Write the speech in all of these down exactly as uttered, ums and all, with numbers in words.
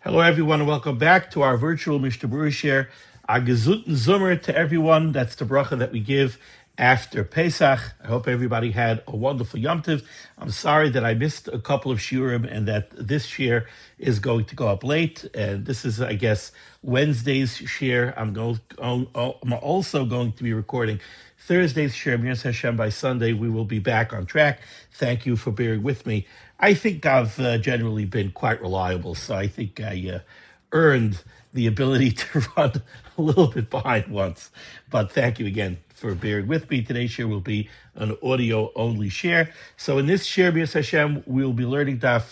Hello, everyone, and welcome back to our virtual Mishnah Berurah share. A gezuten Zummer to everyone. That's the bracha that we give after Pesach. I hope everybody had a wonderful Yom Tov. I'm sorry that I missed a couple of shiurim and that this share is going to go up late. And this is, I guess, Wednesday's share. I'm going. I'm also going to be recording Thursday's share. Yes Hashem, by Sunday we will be back on track. Thank you for bearing with me. I think I've uh, generally been quite reliable, so I think I uh, earned the ability to run a little bit behind once. But thank you again for bearing with me. Today's share will be an audio-only share. So in this share, B'yas Hashem, we'll be learning Daf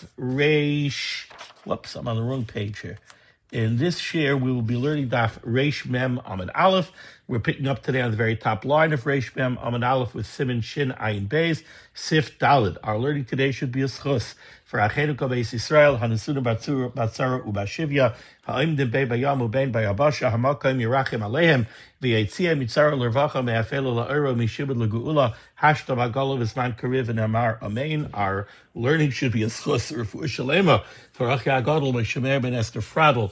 Reish. Whoops, I'm on the wrong page here. In this share, we will be learning Daf Reish Mem Amud Aleph. We're picking up today on the very top line of Reish Mem Amud Aleph with Siman Shin Ayin Beis Sif Dalid. Our learning today should be a schus for Achenu Kol Beis Yisrael Hanasuna Batzura Batzara Ubashivya Ha'imdim Bei Bayam Ubein Bayabasha Hamakayim Yerachim Alehem V'Yitzia Mitzara Lervacha Me'afelo La'ero Mishibud L'Gu'ula Hashta Bagalo V'Zman Kariv and Amar Amen. Our learning should be a schus Refuah Shalema for Achya Gadol Meshemer Ben Esther Fradel,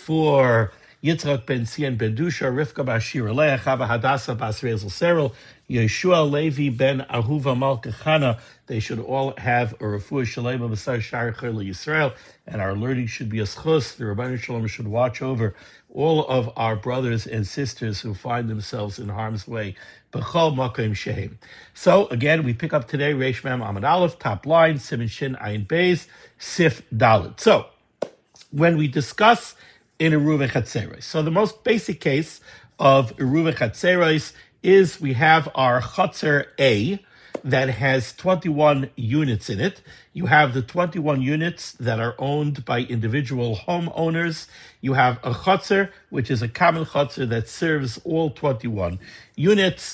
for Yitzchak ben Sion ben Dusha, Rivka Bashir Leah, Chava Hadassah Bas Rezel Serel, Yeshua Levi ben Ahuva Malka Chana. They should all have a refuah shalema b'sar shar chayil Yisrael, and our learning should be a schus. The Rebbeinu Shalom should watch over all of our brothers and sisters who find themselves in harm's way. B'chol makom shehem. So again, we pick up today Reish Mem Amud Aleph, top line, Siman Shin Ayin Beis Sif Dalid. So when we discuss in Eruv Chatzeros. So the most basic case of Eruv Chatzeros is we have our Chatzer A that has twenty-one units in it. You have the twenty-one units that are owned by individual homeowners. You have a Chatzer, which is a common Chatzer that serves all twenty-one units.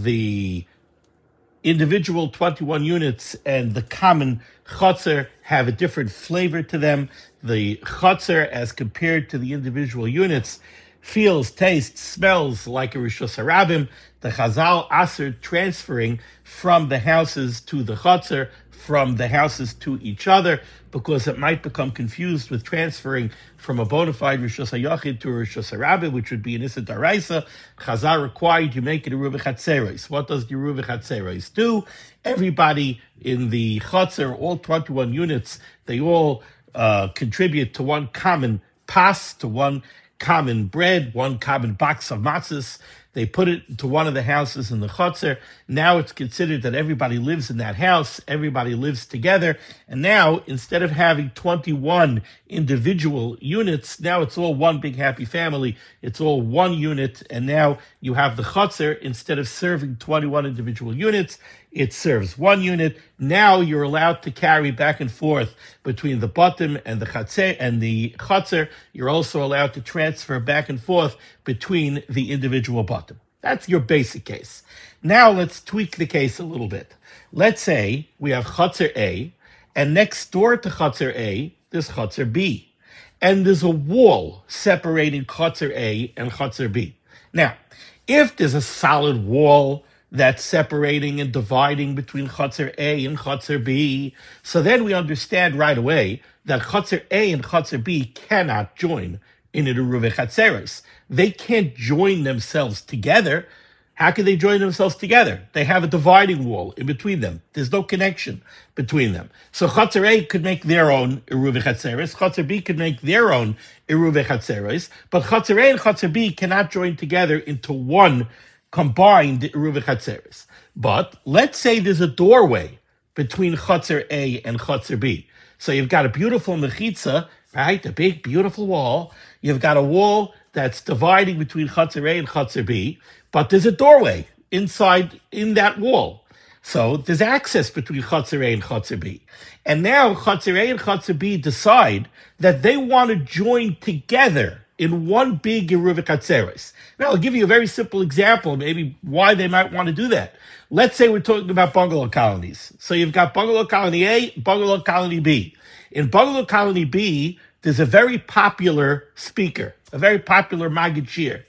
The individual twenty-one units and the common Chatzer have a different flavor to them. The Chatzer, as compared to the individual units, feels, tastes, smells like a Rishus Harabim. The Chazal Aser transferring from the houses to the Chatzer, from the houses to each other, because it might become confused with transferring from a bona fide Rishus HaYachid to a Rishus Harabim, which would be an Issa Daraisa. Chazal required you make it a Eruv Chatzeros. What does the Eruv Chatzeros do? Everybody in the Chatzer, all twenty-one units, they all uh, contribute to one common pas, to one common bread, one common box of matzahs. They put it to one of the houses in the Chatzer. Now it's considered that everybody lives in that house, everybody lives together, and now instead of having twenty-one individual units, now it's all one big happy family. It's all one unit, and now you have the Chatzer, instead of serving twenty-one individual units, it serves one unit. Now you're allowed to carry back and forth between the bottom and the Chatzer and the Chatzer. You're also allowed to transfer back and forth between the individual bottom. That's your basic case. Now let's tweak the case a little bit. Let's say we have Chatzer A, and next door to Chatzer A, there's Chatzer B. And there's a wall separating Chatzer A and Chatzer B. Now, if there's a solid wall that's separating and dividing between Chatzer A and Chatzer B, so then we understand right away that Chatzer A and Chatzer B cannot join in an Eruv Chatzeros. They can't join themselves together. How can they join themselves together? They have a dividing wall in between them. There's no connection between them. So Chatzer A could make their own Eruv Chatzeros. Chatzer B could make their own Eruv Chatzeros. But Chatzer A and Chatzer B cannot join together into one combined Eruv Chatzeros. But let's say there's a doorway between Chatzer A and Chatzer B. So you've got a beautiful mechitza, right? A big, beautiful wall. You've got a wall that's dividing between Chatzer A and Chatzer B, but there's a doorway inside in that wall. So there's access between Chatzer A and Chatzer B. And now Chatzer A and Chatzer B decide that they want to join together in one big Eruv Chatzeros. Now, I'll give you a very simple example, maybe why they might want to do that. Let's say we're talking about bungalow colonies. So you've got bungalow colony A, bungalow colony B. In bungalow colony B, there's a very popular speaker, a very popular Maggid Shir.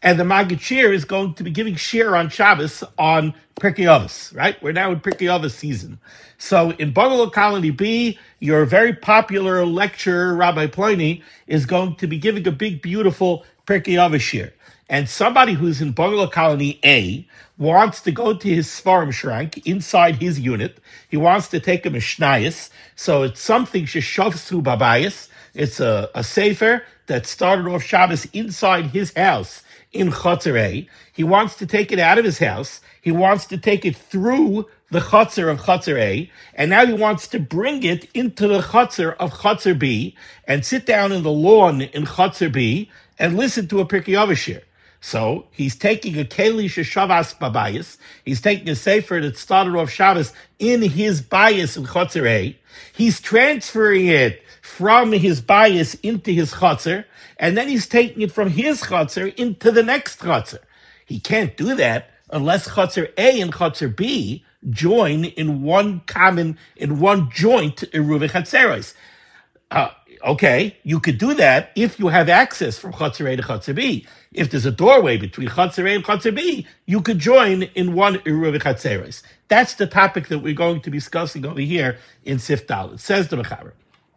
and the Maggid Shir is going to be giving shir on Shabbos on Pirkei Avos, right? We're now in Pirkei Avos season. So in Bungalow Colony B, your very popular lecturer, Rabbi Pliny, is going to be giving a big, beautiful Pirkei Avos shir. And somebody who's in Bungalow Colony A wants to go to his Svarim Shrank inside his unit. He wants to take a Mishnayos. So it's something Sheshovsu Babayis. It's a, a sefer that started off Shabbos inside his house in Chotzer A. He wants to take it out of his house. He wants to take it through the Chotzer of Chotzer A, and now he wants to bring it into the Chotzer of Chotzer B and sit down in the lawn in Chotzer B and listen to a Pirkei Avos shir. So he's taking a Keli Sheshavas Babayis. He's taking a sefer that started off Shabbos in his bias in Chotzer A. He's transferring it from his bias into his Chotzer, and then he's taking it from his Chotzer into the next Chotzer. He can't do that unless Chotzer A and Chotzer B join in one common, in one joint Eruv Chatzeros. Uh, okay, you could do that if you have access from Chotzer A to Chotzer B. If there's a doorway between Chotzer A and Chotzer B, you could join in one Eruv Chatzeros. That's the topic that we're going to be discussing over here in Sif Dalet. It says the Mechaber.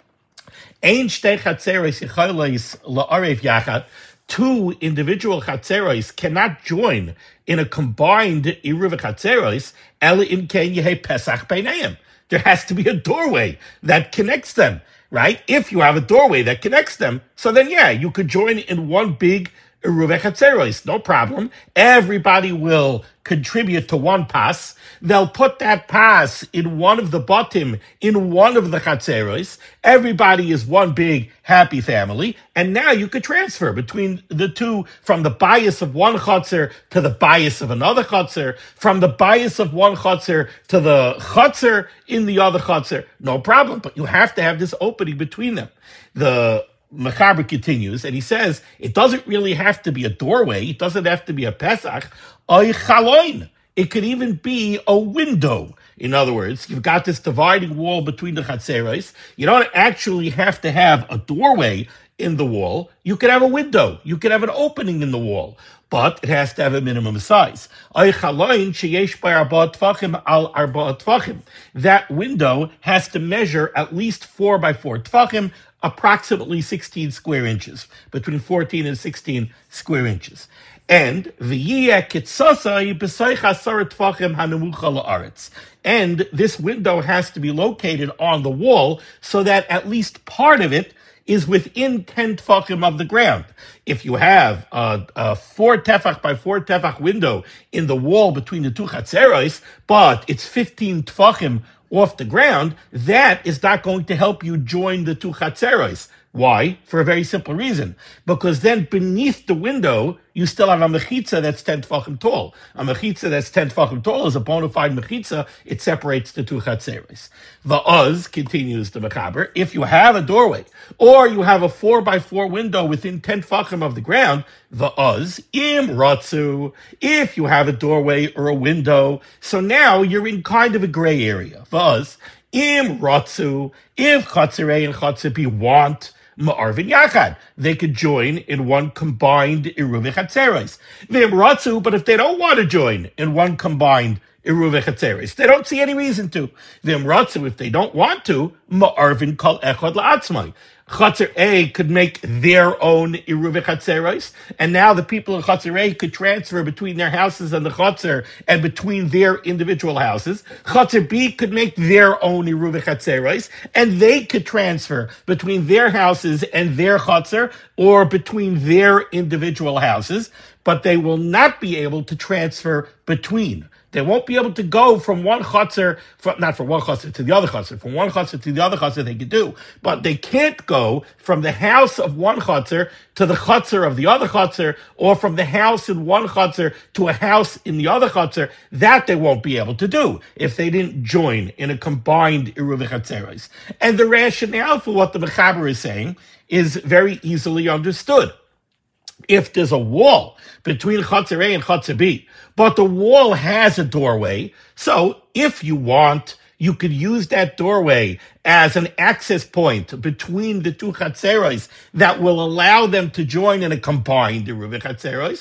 Ein shtei Chatzeros yicholos la'arev yachad. Two individual Chatzeros cannot join in a combined Eruv Chatzeros, ela im ken yehei Pesach beineim. There has to be a doorway that connects them, right? If you have a doorway that connects them, so then yeah, you could join in one big Eruv Chatzeros, no problem. Everybody will contribute to one pass. They'll put that pass in one of the bottom, in one of the Chatzeros. Everybody is one big happy family. And now you could transfer between the two, from the bias of one Chatzer to the bias of another Chatzer, from the bias of one Chatzer to the Chatzer in the other Chatzer. No problem. But you have to have this opening between them. The Mechaber continues, and he says, it doesn't really have to be a doorway. It doesn't have to be a Pesach. Oy chaloin. It could even be a window. In other words, you've got this dividing wall between the Chatzeros. You don't actually have to have a doorway in the wall. You could have a window. You could have an opening in the wall. But it has to have a minimum size. That window has to measure at least four by four tfachim, approximately sixteen square inches, between fourteen and sixteen square inches. And and this window has to be located on the wall so that at least part of it is within ten tefachim of the ground. If you have a, a four tefach by four tefach window in the wall between the two chatzeros, but it's fifteen tefachim off the ground, that is not going to help you join the two chatzeros. Why? For a very simple reason. Because then beneath the window, you still have a mechitza that's ten tefachim tall. A mechitza that's ten tefachim tall is a bona fide mechitza. It separates the two chatzeros. Va'oz, continues the Mechaber, if you have a doorway, or you have a four by four window within ten tefachim of the ground, va'oz, im ratzu, if you have a doorway or a window, so now you're in kind of a gray area. Va'oz, im ratzu, if Chotzer A and Chotzer B want Ma'arvin Yachad, they could join in one combined Eruv Chatzeros. V'im ratzu, but if they don't want to join in one combined Eruv Chatzeros, they don't see any reason to. V'im ratzu, if they don't want to, Ma'arvin Kol Echad La'atzmai. Chotzer A could make their own Eruv Chatzeros, and now the people of Chotzer A could transfer between their houses and the Chotzer and between their individual houses. Chotzer B could make their own Eruv Chatzeros, and they could transfer between their houses and their Chotzer, or between their individual houses, but they will not be able to transfer between. They won't be able to go from one chotzer, from, not from one chotzer to the other chotzer. From one chotzer to the other chotzer they could do. But they can't go from the house of one chotzer to the chotzer of the other chotzer, or from the house in one chotzer to a house in the other chotzer. That they won't be able to do if they didn't join in a combined Eruv Chatzeros. And the rationale for what the Mechaber is saying is very easily understood. If there's a wall between Chotzer A and Chotzer B, but the wall has a doorway, so if you want, you could use that doorway as an access point between the two Chatzeros that will allow them to join in a combined Eruv Chatzeros.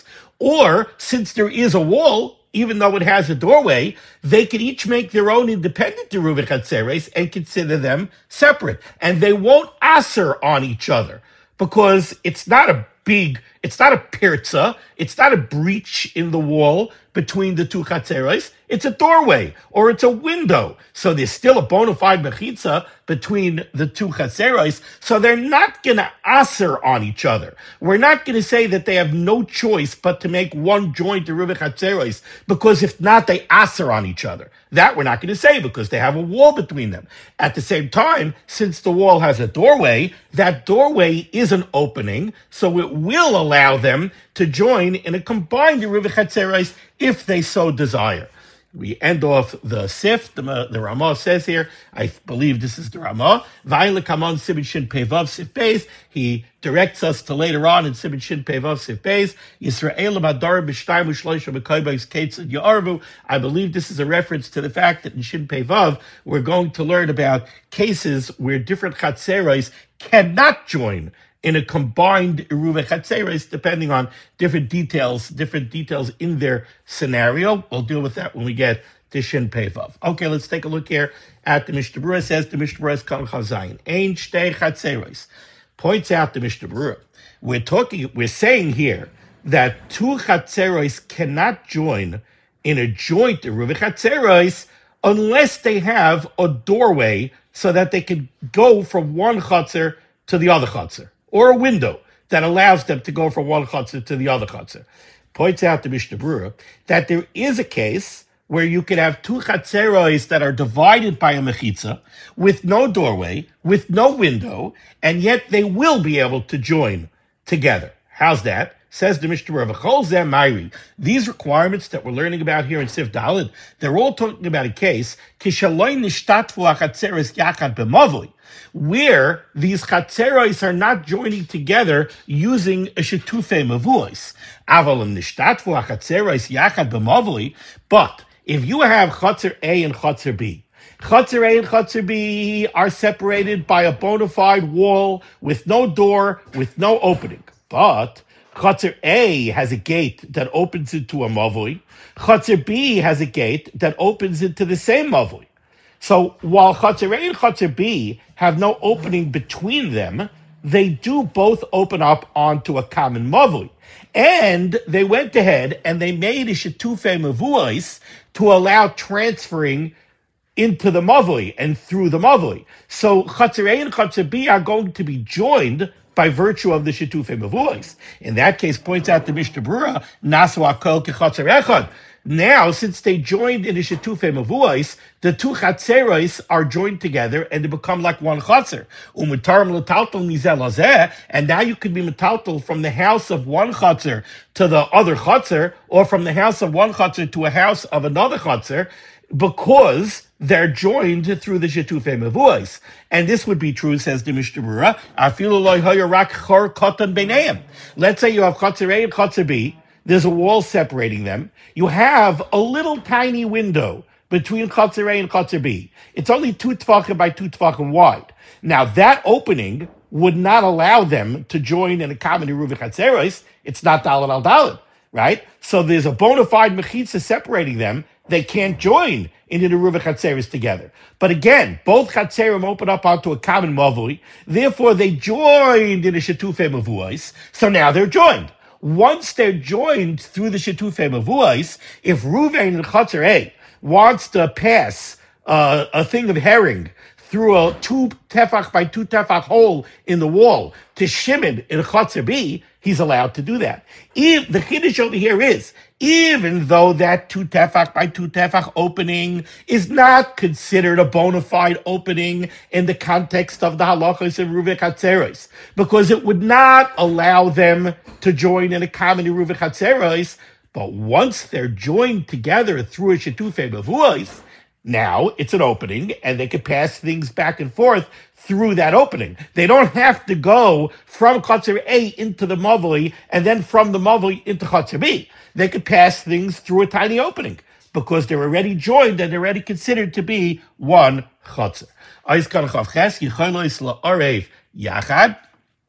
Or, since there is a wall, even though it has a doorway, they could each make their own independent Eruv Chatzeres and consider them separate. And they won't aser on each other because it's not a big, it's not a pirza, it's not a breach in the wall between the two chatzeros. It's a doorway or it's a window. So there's still a bona fide mechitza between the two chatzeros. So they're not going to aser on each other. We're not going to say that they have no choice but to make one joint Eruv chatzeros, because if not, they aser on each other. That we're not going to say because they have a wall between them. At the same time, since the wall has a doorway, that doorway is an opening, so it will allow them to join in a combined Eruv Chatzeros if they so desire. We end off the Sif. The, the Ramah says here, I believe this is the Ramah. Vayla Kamon Sibin Shin Pevav Sif Beis. He directs us to later on in Sibin Shin Pevav Sif Beis. Yisrael Madar B'Shtayim U'Shloisha B'Koybais Ketzad Ya'arvu. I believe this is a reference to the fact that in Shin Pevav we're going to learn about cases where different Chatzeros cannot join in a combined Eruv Chatzeres, depending on different details, different details in their scenario. We'll deal with that when we get to Shin Pevav. Okay, let's take a look here at the Mishnah Berurah. It says the Mishnah Berurah is Kal Chazayin. Ein Shtei Chatzeres. Points out the Mishnah Berurah. We're talking, we're saying here that two Chatzeres cannot join in a joint Eruv Chatzeres unless they have a doorway so that they can go from one Chatzer to the other Chatzer, or a window that allows them to go from one chutzner to the other chutzner. Points out to Mishnah Berurah that there is a case where you could have two chatzeros that are divided by a mechitza with no doorway, with no window, and yet they will be able to join together. How's that? Says the Mishnah Berurah, V'chol zeh ma'iri. These requirements that we're learning about here in Sif Daled, they're all talking about a case, kishaloi nishtatvu hachatzeres yachad b'mavli, where these chatzeros are not joining together using a shetufei mavuos. Avalim nishtatvu hachatzeros yachad b'mavli, but if you have chatzer A and chatzer B, Chatzer A and Chatzer B are separated by a bona fide wall with no door, with no opening. But Chatzer A has a gate that opens into a mavui. Chatzer B has a gate that opens into the same mavui. So while Chatzer A and Chatzer B have no opening between them, they do both open up onto a common mavui. And they went ahead and they made a shetufei mavuos to allow transferring into the mavui and through the mavui. So Chatzer A and Chatzer B are going to be joined by virtue of the shetufei mavuos. In that case, points out the Mishnah Berurah, nasu hakol kechatzer echad. Now, since they joined in the shetufei mavuos, the two chatzeros are joined together and they become like one chatzer. Umutarim l'taltal mizel hazeh, and now you could be metaltal from the house of one chatzer to the other chatzer, or from the house of one chatzer to a house of another chatzer, because they're joined through the shetufei mavuos. And this would be true, says the Mishnah Berurah, afilu lo haya rak chor katan beineim. Let's say you have chatzer A and chatzer B. There's a wall separating them. You have a little tiny window between chatzer A and chatzer B. It's only two tefachim by two tefachim wide. Now, that opening would not allow them to join in a common Eruv Chatzeros. It's not daled al daled, right? So there's a bona fide mechitza separating them. They can't join in an Eruv Chatzeros together. But again, both Chatzerim open up onto a common mavui. Therefore, they joined in a shetufei mavuos. So now they're joined. Once they're joined through the shetufei mavuos, if Ruvain and Chatzer A wants to pass uh, a thing of herring through a two tefach by two tefach hole in the wall to Shimon in Chatzer B, he's allowed to do that. If the chiddush over here is, even though that two tefach by two tefach opening is not considered a bona fide opening in the context of the halachos of Eruv Chatzeros, because it would not allow them to join in a common Eruv Chatzeros, but once they're joined together through a shetufei mavuos, now it's an opening, and they can pass things back and forth through that opening. They don't have to go from Chatzer A into the mavui, and then from the mavui into Chatzer B. They could pass things through a tiny opening, because they're already joined and they're already considered to be one Chatzer.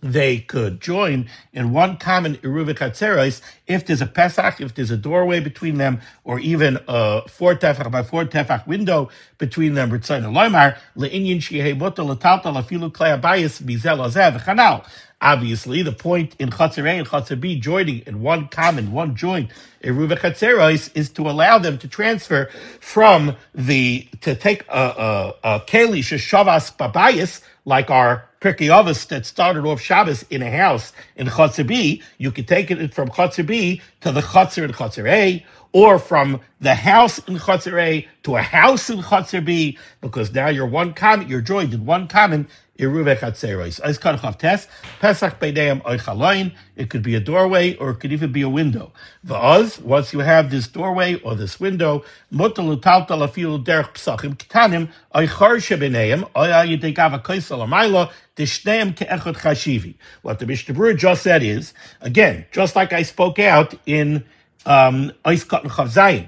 they could join in one common Eruv Chatzeros if there's a Pesach, if there's a doorway between them, or even a four tefach by four tefach window between them. Ritzayin Loimar le'inyin shehei mutar l'taltal afilu klei habayis bizel hazeh v'chanal. Obviously, the point in Chatzer A and Chatzer B joining in one common, one joint, Eruv Chatzeros, is to allow them to transfer from the, to take a, a, a Keli Sheshavas Babayis, like our Pirkei Avos that started off Shabbos in a house in Chatzer B, you could take it from Chatzer B to the Chatzer in Chatzer A, or from the house in Chatzer A to a house in Chatzer B, because now you're one common, you're joined in one common Eruv Chatzeros. Eis Kadchav Tes, Pesach Beideim Oichaloin, it could be a doorway or it could even be a window. Va'oz, once you have this doorway or this window, Mutar l'taltal afilu derech psachim ketanim, Oichar shebeneim, Oya yedei kaisel amayla, Dishneim ke'echot chashivi. What the Mishnah Berurah just said is, again, just like I spoke out in um, Eis Katan Chav Zayin,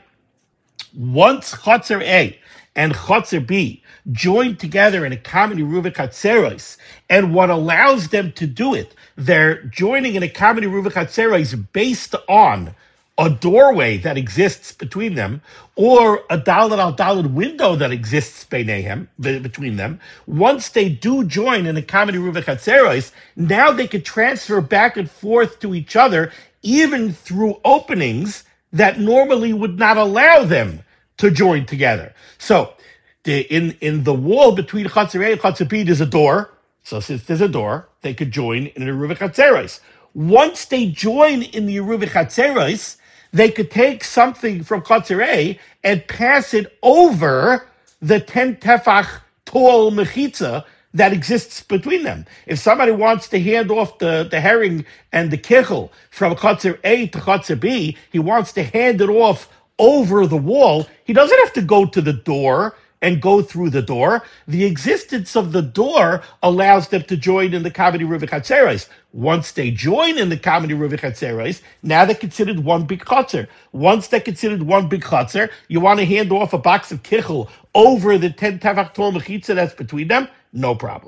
once Chatzer A and Chatzer B join together in a common Eruv Chatzeros, and what allows them to do it, they're joining in a common Eruv Chatzeros based on a doorway that exists between them, or a daled al daled window that exists beinehem, between them. Once they do join in a common Eruv Chatzeros, now they can transfer back and forth to each other, even through openings that normally would not allow them to join together. So, the, in, in the wall between Chatzer A and Chatzer B, there's a door. So since there's a door, they could join in an Eruv Chatzeros. Once they join in the Eruv Chatzeros, they could take something from Chatzer A and pass it over the ten tefach tall mechitza that exists between them. If somebody wants to hand off the, the herring and the kichel from Chatzer A to Chatzer B, he wants to hand it off over the wall. He doesn't have to go to the door and go through the door. The existence of the door allows them to join in the common Eruv Chatzeros. Once they join in the common Eruv Chatzeros, now they're considered one big Chatzer. Once they're considered one big Chatzer, you want to hand off a box of kichel over the ten tefach tall mechitza that's between them, no problem.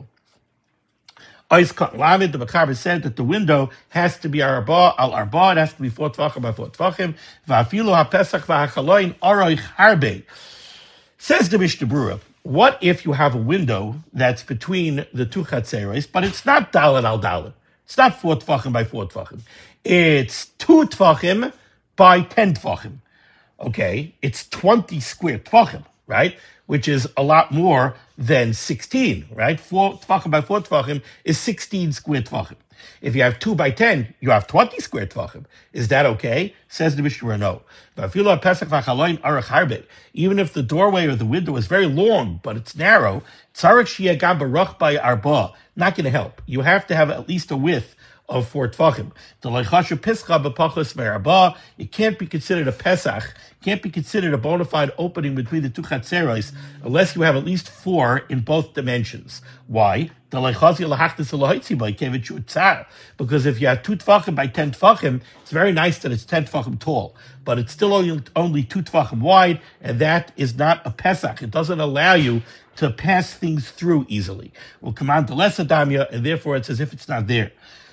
Ois Lamed, the Makaber said that the window has to be arba al arba, it has to be four tvachim by four tvachim. Va'afilu ha'pesach va'hachaloin aroich harbe. Says the Mishnah Berurah, what if you have a window that's between the two chatzeros, but it's not daled al daled? It's not four tvachim by four tvachim. It's two tvachim by ten tvachim. Okay, it's twenty square tvachim, right? Which is a lot more than sixteen, right? Four tvachim by four tvachim is sixteen square tvachim. If you have two by ten, you have twenty square tvachim. Is that okay? Says the Mishnah, no. Even if the doorway or the window is very long, but it's narrow, not going to help. You have to have at least a width of four tvachim. It can't be considered a pesach. It can't be considered a bona fide opening between the two chatzeros unless you have at least four in both dimensions. Why? Because if you have two tvachim by ten tvachim, it's very nice that it's ten tvachim tall, but it's still only, only two tvachim wide, and that is not a pesach. It doesn't allow you to pass things through easily. We'll command the less adamya, and therefore it's as if it's not there.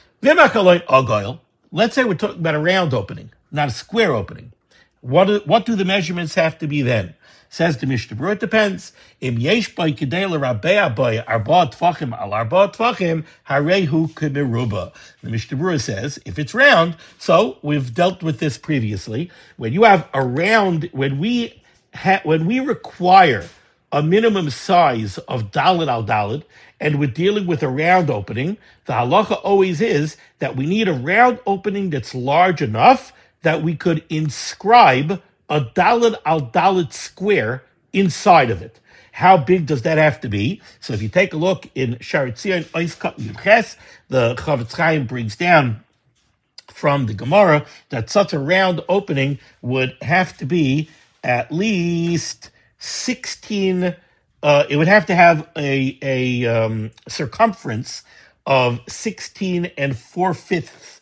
Let's say we're talking about a round opening, not a square opening. What do, what do the measurements have to be then? Says the Mishnah Berurah, it depends. Im yesh by kedei l'rabea by arba tvachim al arba tvachim harehu k'meruba. The Mishnah Berurah says if it's round, so we've dealt with this previously. When you have a round, when we ha, when we require a minimum size of daled al daled, and we're dealing with a round opening, the halacha always is that we need a round opening that's large enough that we could inscribe a daled al daled square inside of it. How big does that have to be? So if you take a look in Sharet Zion, Ois Katan Yudches, the Chavetz Chaim brings down from the Gemara that such a round opening would have to be at least sixteen. Uh, it would have to have a a um, circumference of sixteen and four fifths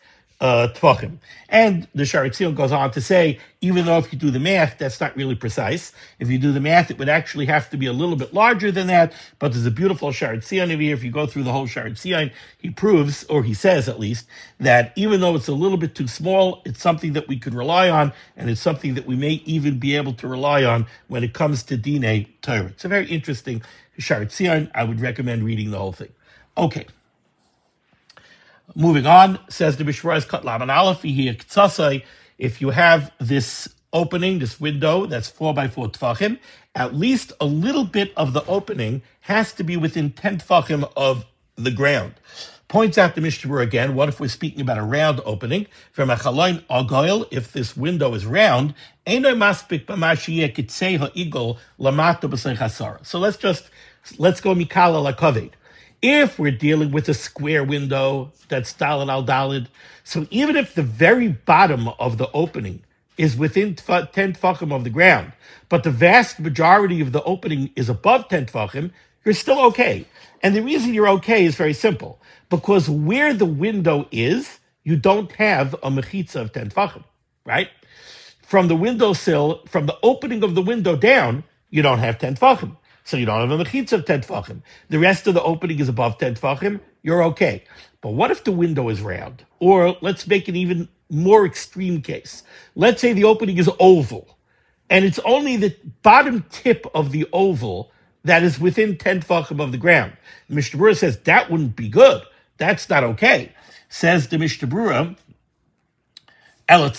uh, Tvachim. And the Sharetzion goes on to say, even though if you do the math, that's not really precise. If you do the math, it would actually have to be a little bit larger than that. But there's a beautiful Sharetzion over here. If you go through the whole Sharetzion, he proves, or he says at least, that even though it's a little bit too small, it's something that we could rely on, and it's something that we may even be able to rely on when it comes to Dinei Torah. It's a very interesting Sharetzion. I would recommend reading the whole thing. Okay. Moving on, says the Mishmaris Kat Laman Aleph here Ktsasai, if you have this opening, this window that's four by four tfachim, at least a little bit of the opening has to be within ten tfachim of the ground. Points out the Mishnah again, what if we're speaking about a round opening? From a chaloin agoil, if this window is round, eino maspik b'mashiyeh kitzei ha'igol lamata b'sei chasara. So let's just, let's go mikala lakaved. If we're dealing with a square window that's daled al daled, so even if the very bottom of the opening is within ten tfachim of the ground, but the vast majority of the opening is above ten tfachim, you're still okay. And the reason you're okay is very simple, because where the window is, you don't have a mechitza of ten tfachim, right? From the windowsill, from the opening of the window down, you don't have ten tfachim. So you don't have a mechitza of ten tfachim. The rest of the opening is above ten tfachim, you're okay. But what if the window is round? Or let's make an even more extreme case. Let's say the opening is oval, and it's only the bottom tip of the oval that is within ten tfachim of the ground. The Mishnah Berurah says that wouldn't be good. That's not okay. Says the Mishnah Berurah, you have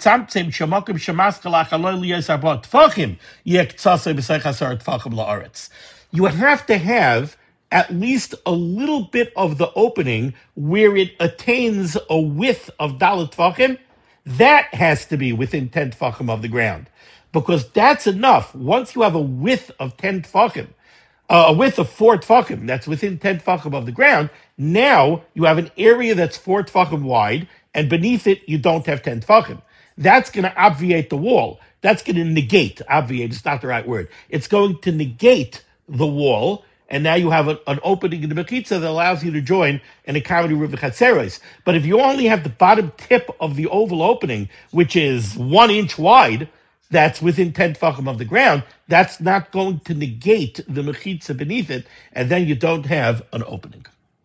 to have at least a little bit of the opening where it attains a width of dalet tfachim. That has to be within ten tfachim of the ground, because that's enough. Once you have a width of ten tfachim, uh, a width of four tfachim, that's within ten tfachim of the ground, now you have an area that's four tfachim wide, and beneath it, you don't have ten tfachim. That's going to obviate the wall. That's going to negate, obviate is not the right word. It's going to negate the wall, and now you have a, an opening in the mechitza that allows you to join in a kavod uruv v'chatzeros. But if you only have the bottom tip of the oval opening, which is one inch wide, that's within ten tfachim of the ground, that's not going to negate the mechitza beneath it, and then you don't have an opening.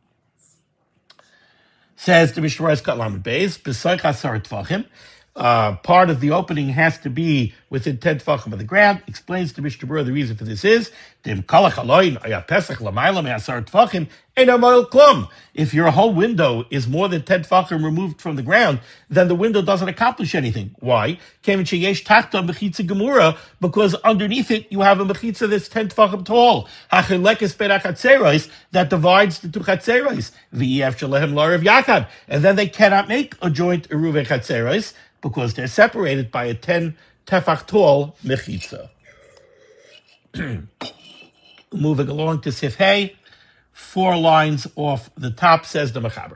Says the Mishmaris Kat Lamed Beis, b'soich asar tfachim, Uh, part of the opening has to be within ten tfachim of the ground. Explains to Mishnah Berurah the reason for this is if your whole window is more than ten tfachim removed from the ground, then the window doesn't accomplish anything. Why? Because underneath it you have a mechitza that's ten tfachim tall, that divides the two chatzeros, and then they cannot make a joint eruv chatzeros, because they're separated by a ten tefach tall mechitza. Moving along to Sif Hey, four lines off the top, says the Mechaber.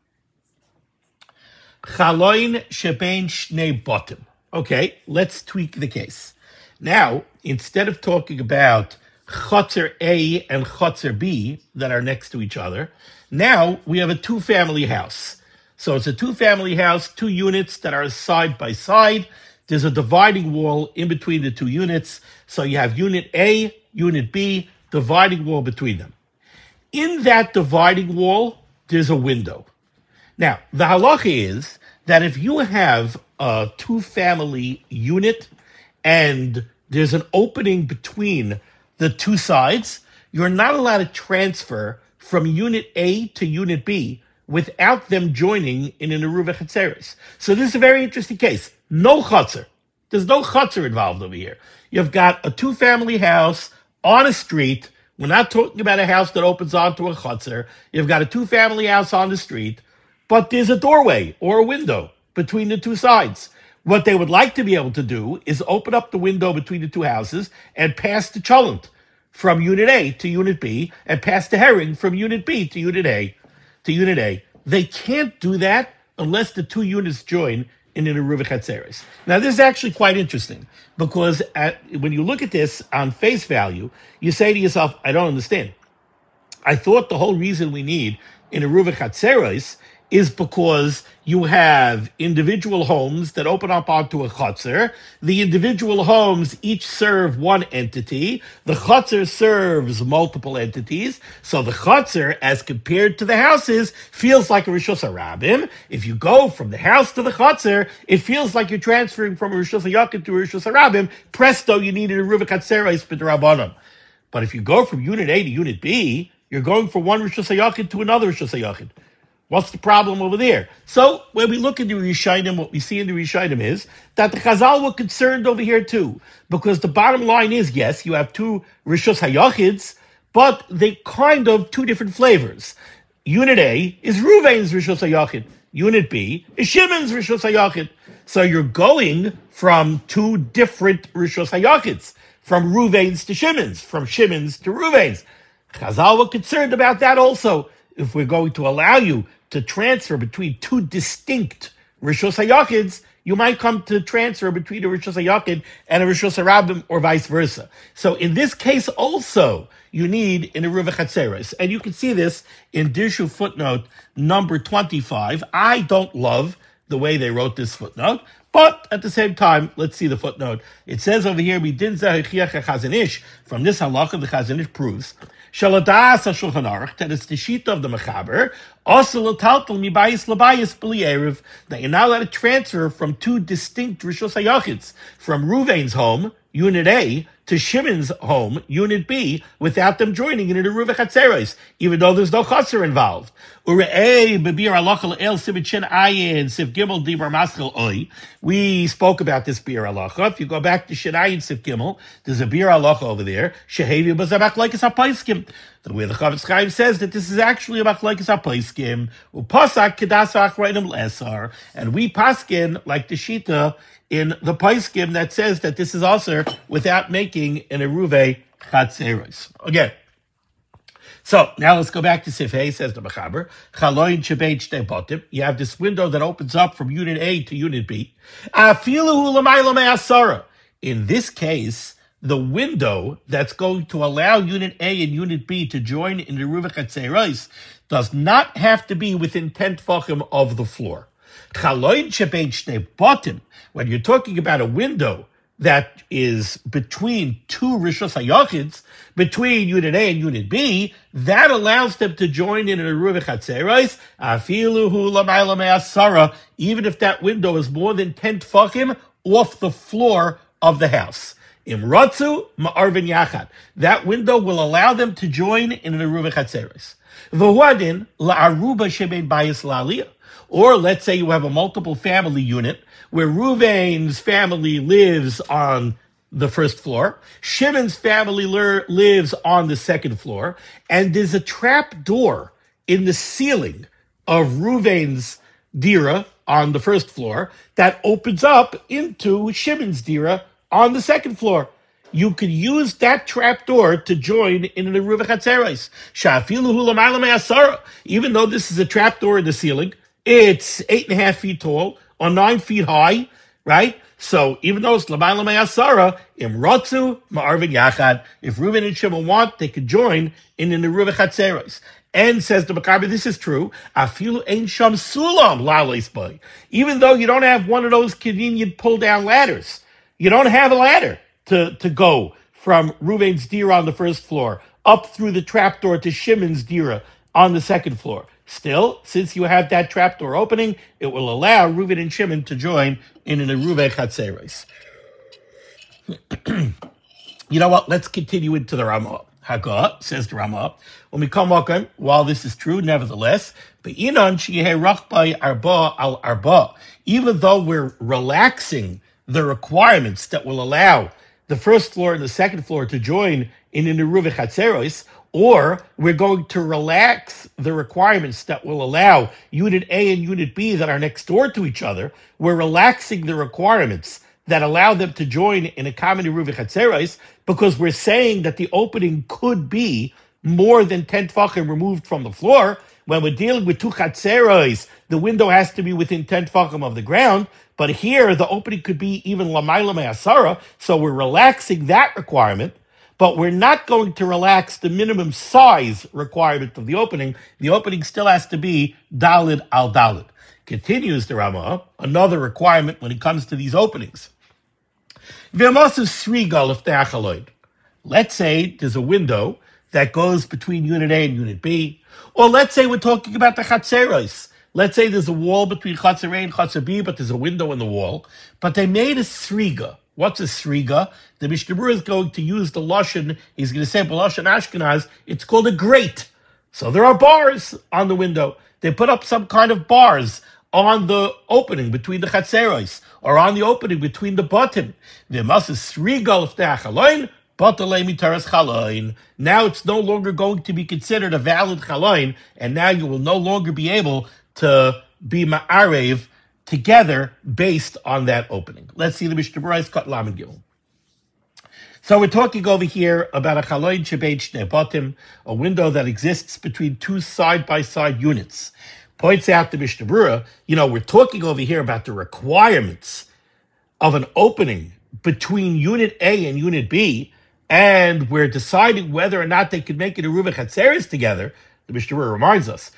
Chaloin shebein shnei botim. Okay, let's tweak the case. Now, instead of talking about chotzer A and chotzer B that are next to each other, now we have a two-family house. So it's a two-family house, two units that are side by side. There's a dividing wall in between the two units. So you have unit A, unit B, dividing wall between them. In that dividing wall, there's a window. Now, the halacha is that if you have a two-family unit and there's an opening between the two sides, you're not allowed to transfer from unit A to unit B without them joining in an eruv chatzeros. So this is a very interesting case. No chotzer. There's no chotzer involved over here. You've got a two-family house on a street. We're not talking about a house that opens onto a chotzer. You've got a two-family house on the street, but there's a doorway or a window between the two sides. What they would like to be able to do is open up the window between the two houses and pass the cholent from unit A to unit B, and pass the herring from unit B to unit A. to unit A. They can't do that unless the two units join in an eruv chatzeros. Now, this is actually quite interesting, because at, when you look at this on face value, you say to yourself, I don't understand. I thought the whole reason we need in eruv chatzeros is because you have individual homes that open up onto a chutzner. The individual homes each serve one entity. The chutzner serves multiple entities. So the chutzner, as compared to the houses, feels like a Rishus HaRabim. If you go from the house to the chutzner, it feels like you're transferring from a Rishus HaYachid to a Rishus HaRabim. Presto, you needed a Ruvah Chatzeros B'Drabanan. But if you go from Unit A to Unit B, you're going from one Rishus HaYachid to another Rishus HaYachid. What's the problem over there? So when we look at the Rishayim, what we see in the Rishayim is that the Chazal were concerned over here too, because the bottom line is, yes, you have two Rishus HaYachids, but they kind of two different flavors. Unit A is Ruvain's Rishus HaYachid. Unit B is Shimon's Rishus HaYachid. So you're going from two different Rishus HaYachids, from Ruvain's to Shimon's, from Shimon's to Ruvain's. Chazal were concerned about that also. If we're going to allow you to transfer between two distinct Rishos HaYachids, you might come to transfer between a Rishos HaYachid and a Rishos HaRabim, or vice versa. So in this case also, you need in a Ruvah Chatzeros. And you can see this in Dirshu footnote number twenty-five. I don't love the way they wrote this footnote, but at the same time, let's see the footnote. It says over here, from this halacha, the Chazon Ish proves Shaladas HaShulchan Aruch, that it's the sheet of the Mechaber, also l'taltal mibayis labayis b'li erev, that you're not allowed to transfer from two distinct Rishos HaYachids, from Ruvain's home, Unit A, to Shimon's home, Unit B, without them joining in a Ruvah Chatzeros, even though there's no chasser involved. Ure'ei b'bir halacha el sivit shin ayin siv gimel dibar maschel oi. We spoke about this bir halacha. If you go back to shin ayin siv gimel, there's a bir halacha over there. Shehevi b'zabak laikis hapaiskim. The way the Chavetz Chaim says that this is actually about laikis hapaiskim. Upasak kedas achrayim l'esar, and we paskin like the shita in the paiskim that says that this is also without making an eruve chatzeros. Again. So now let's go back to Sifhei, says the Mechaber. Chaloin shebeit shtei botim. You have this window that opens up from Unit A to Unit B. Afilu l'mayla me'asara. In this case, the window that's going to allow Unit A and Unit B to join in the Ruvah Chatzeros does not have to be within ten tefachim of the floor. Chaloin shebeit shtei botim. When you're talking about a window that is between two Rishos HaYachids, between Unit A and Unit B, that allows them to join in a Ruvah Chatzeros, afilu hu l'mayla me'asara, even if that window is more than ten tefachim off the floor of the house. Imratzu ma'arvin yachad. That window will allow them to join in a Ruvah Chatzeros. V'huadin la'aruba shebein bayis la'aliyah. Or let's say you have a multiple family unit where Ruvain's family lives on the first floor, Shimon's family le- lives on the second floor, and there's a trap door in the ceiling of Ruvain's dira on the first floor that opens up into Shimon's dira on the second floor. You could use that trap door to join in the Ruvah Chatzeros. Shafilu hu l'mayla me'asara. Even though this is a trap door in the ceiling, it's eight and a half feet tall or nine feet high, right? So even though it's l'mayla me'asara, imratzu ma'arvin yachad. If Reuven and Shimon want, they could join in, in the Ruvah Chatzeros. And says the Mechaber, this is true. Afilu ein sham sulam la'aleis bay. Even though you don't have one of those convenient pull-down ladders, you don't have a ladder to, to go from Reuven's dira on the first floor up through the trapdoor to Shimon's dira on the second floor. Still, since you have that trapdoor opening, it will allow Reuven and Shimon to join in an Ruvah Chatzeros. You know what? Let's continue into the Ramah. Hagah, says the Ramah. When we come on, while this is true, nevertheless, arba al arba. Even though we're relaxing the requirements that will allow the first floor and the second floor to join in an Ruvah Chatzeros, or we're going to relax the requirements that will allow Unit A and Unit B that are next door to each other, we're relaxing the requirements that allow them to join in a common Ruvah Chatzeros, because we're saying that the opening could be more than ten tefachim removed from the floor. When we're dealing with two Chatzeros, the window has to be within ten tefachim of the ground, but here the opening could be even l'mayla me'asara, so we're relaxing that requirement. but we're not going to relax the minimum size requirement of the opening. The opening still has to be Dalid al Dalid. Continues the Ramah, another requirement when it comes to these openings. Let's say there's a window that goes between unit A and unit B, or let's say we're talking about the Chatzeros. Let's say there's a wall between Chatzer A and Chatzer B, but there's a window in the wall, but they made a sriga. What's a sriga? The Mishnah Berurah is going to use the Lashon, he's going to say, Lashon Ashkenaz, it's called a grate. So there are bars on the window. They put up some kind of bars on the opening between the Chatzeros, or on the opening between the bottom. Now it's no longer going to be considered a valid chalain, and now you will no longer be able to be ma'arev together based on that opening. Let's see the Mishnah Berurah cut Lamed Gimel. So we're talking over here about a chaloin shebein shnei batim, a window that exists between two side-by-side units. Points out the Mishnah Berurah, you know, we're talking over here about the requirements of an opening between unit A and unit B, and we're deciding whether or not they could make it a Ruva Chatzeres together. The Mishnah Berurah reminds us,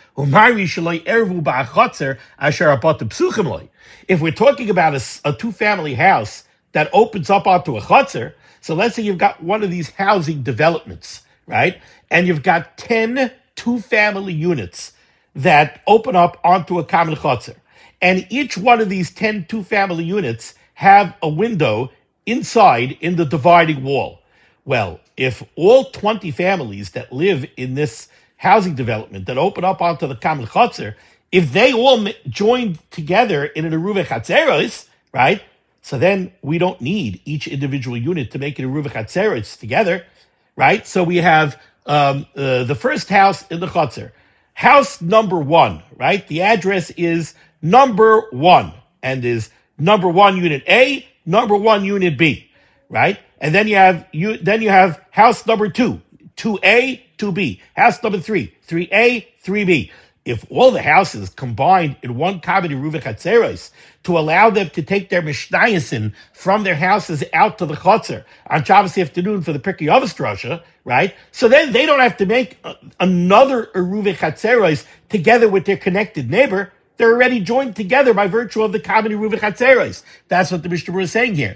if we're talking about a, a two-family house that opens up onto a Chatzer, so let's say you've got one of these housing developments, right? And you've got ten two-family units that open up onto a common Chatzer. And each one of these ten two-family units have a window inside in the dividing wall. Well, if all twenty families that live in this housing development that open up onto the common Chatzer, if they all join together in an Eruva Chatzeros, right? So then we don't need each individual unit to make it a Eruva Chatzeros together, right? So we have um, uh, the first house in the Chatzer. House number one, right? The address is number one, and is number one unit A, number one unit B, right? And then you have you then you have house number two, two A, two B. House number three, three A, three B. If all the houses combined in one common Eruva Chatzeros to allow them to take their Mishnayasin from their houses out to the Chatzer on Shabbos afternoon for the Pirkei Avos Drasha, right? So then they don't have to make a, another Eruva Chatzeros together with their connected neighbor. They're already joined together by virtue of the common Eruva Chatzeros. That's what the Mishnah Berurah is saying here.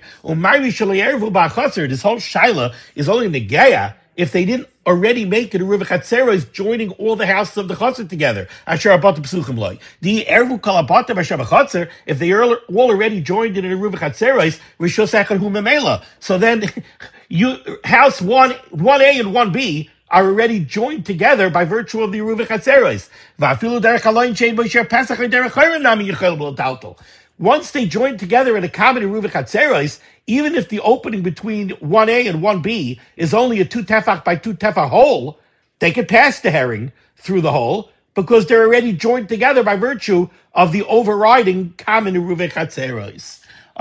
This whole shaila is only Negeya if they didn't already make it a Eruva Chatzeros joining all the houses of the Chatzer together. Asher abatim psuchim loy. The ervu kol abatim asher b'Chatzer, if they are all already joined in an Eruva Chatzeros, rishos echad hu memela. So then, you house one, one A and one B are already joined together by virtue of the Eruva Chatzeros. Va'afilu derech haloyin shein bo yisher pesach v'derech chayrim nami yichel b'lo taltel. Once they join together in a common Eruva Chatzeros, even if the opening between one A and one B is only a two tefach by two tefach hole, they can pass the herring through the hole because they're already joined together by virtue of the overriding common Eruva Chatzeros.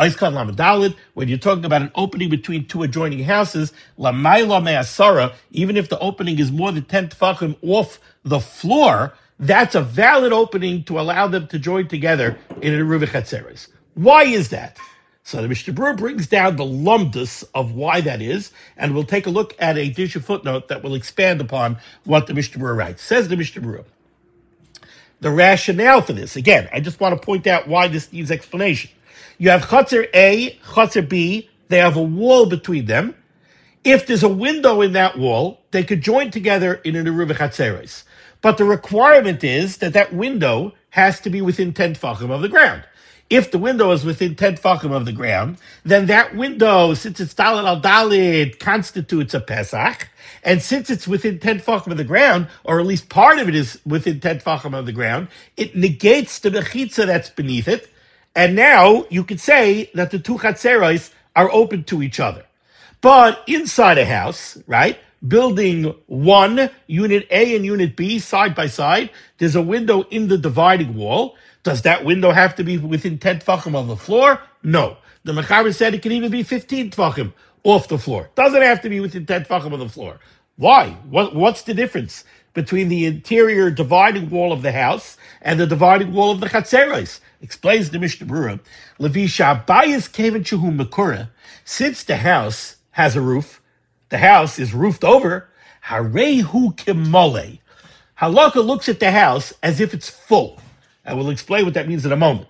When you're talking about an opening between two adjoining houses, lamayla me'asara, even if the opening is more than ten tefachim off the floor, that's a valid opening to allow them to join together in an Eruva Chatzeros. Why is that? So the Mishnah Berurah brings down the lumdus of why that is, and we'll take a look at a Disha footnote that will expand upon what the Mishnah Berurah writes. Says the Mishnah Berurah, the rationale for this, again, I just want to point out why this needs explanation. You have Chatzer A, Chatzer B, they have a wall between them. If there's a window in that wall, they could join together in an Eruva Chatzeros. But the requirement is that that window has to be within ten tefachim of the ground. If the window is within ten tefachim of the ground, then that window, since it's Daled al Daled, constitutes a Pesach. And since it's within ten tefachim of the ground, or at least part of it is within ten tefachim of the ground, it negates the mechitza that's beneath it. And now you could say that the two Chatzeros are open to each other. But inside a house, right, building one, unit A and unit B side by side, there's a window in the dividing wall. Does that window have to be within ten tefachim of the floor? No. The Mechaber said it can even be fifteen tefachim off the floor. Doesn't have to be within ten tefachim of the floor. Why? What, what's the difference between the interior dividing wall of the house and the dividing wall of the Chatzeros? Explains the Mishnah Berurah, Levi Shabayis Kevin Shehu Mekura, since the house has a roof, the house is roofed over, harehu kimole. Halakha looks at the house as if it's full. I will explain what that means in a moment.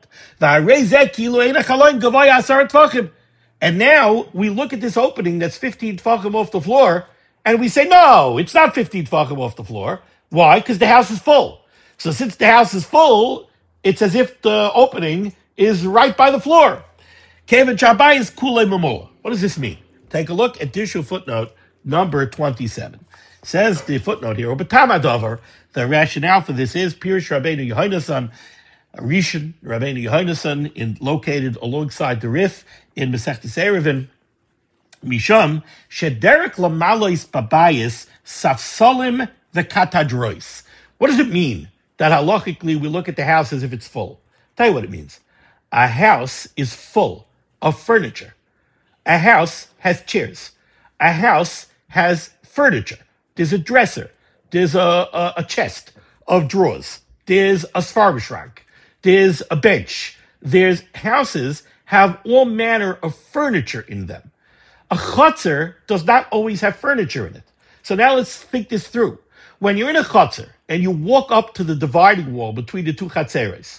And now we look at this opening that's fifteen tefachim off the floor, and we say, no, it's not fifteen tefachim off the floor. Why? Because the house is full. So since the house is full, it's as if the opening is right by the floor. Kevin Chabai is Kule Mamula. What does this mean? Take a look at Dishu footnote number twenty-seven. Says the footnote here, Obetamadover, the rationale for this is Pirush Rabbeinu Yehonasan, Rishon Rabbeinu Yehonasan, in located alongside the Rif in Masechtas Eruvin, Misham, Shederek Lamalois Babayis, Safsolim Vekatadrois. What does it mean that halachically we look at the house as if it's full? Tell you what it means. A house is full of furniture. A house has chairs. A house has furniture. There's a dresser. There's a, a, a chest of drawers. There's a svarbishrank. There's a bench. There's houses have all manner of furniture in them. A chutzner does not always have furniture in it. So now let's think this through. When you're in a chutzner and you walk up to the dividing wall between the two chatzeres,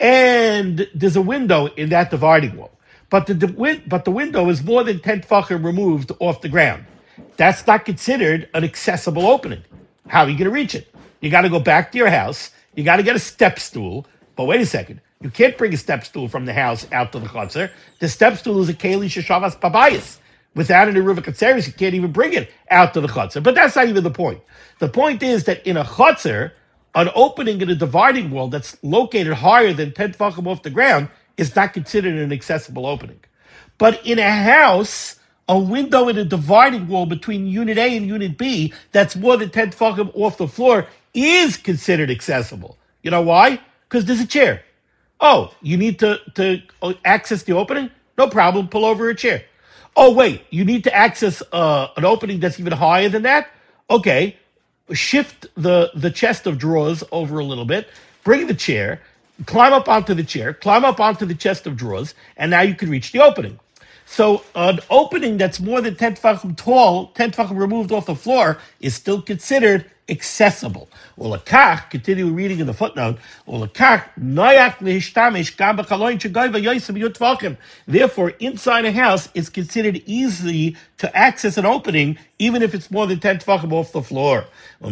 and there's a window in that dividing wall, but the, the but the window is more than ten tefachim removed off the ground, that's not considered an accessible opening. How are you going to reach it? You got to go back to your house. You got to get a step stool. But wait a second. You can't bring a step stool from the house out to the chutzner. The step stool is a keli sheshavas babayis. Without an eruv katzeris, you can't even bring it out to the chutzner. But that's not even the point. The point is that in a chutzner, an opening in a dividing wall that's located higher than ten tefachim off the ground is not considered an accessible opening. But in a house, a window in a dividing wall between unit A and unit B that's more than ten tefachim off the floor is considered accessible. You know why? Because there's a chair. Oh, you need to, to access the opening? No problem, pull over a chair. Oh, wait, you need to access uh, an opening that's even higher than that? Okay, shift the, the chest of drawers over a little bit, bring the chair, climb up onto the chair, climb up onto the chest of drawers, and now you can reach the opening. So an opening that's more than ten tefachim tall, ten tefachim removed off the floor, is still considered accessible. Ulakach, continue reading in the footnote, Ulakach, noyak lehishtamish gam b'chaloin shegoy v'yoysim yud tefachim. Therefore, inside a house, it's considered easy to access an opening, even if it's more than ten tefachim off the floor.